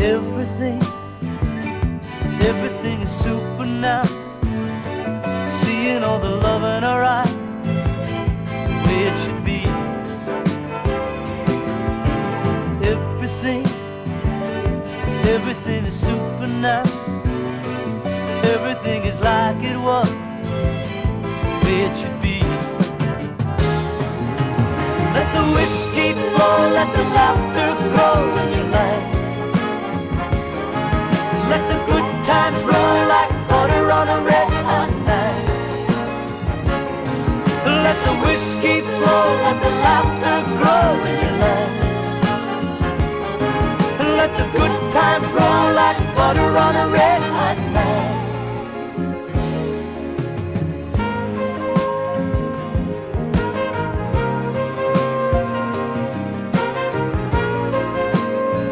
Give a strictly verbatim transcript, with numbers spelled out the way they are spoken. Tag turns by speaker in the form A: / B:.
A: Everything, everything is super now. Seeing all the love in her eye, the way it should be. Everything, everything is super now. Everything is like it was, the way it should be. Let the whiskey flow, let the laughter grow when you laugh. Let the good times roll like butter on a red hot night. Let the whiskey flow, let the laughter grow when you laugh. Let the good times roll like butter on a red hot night.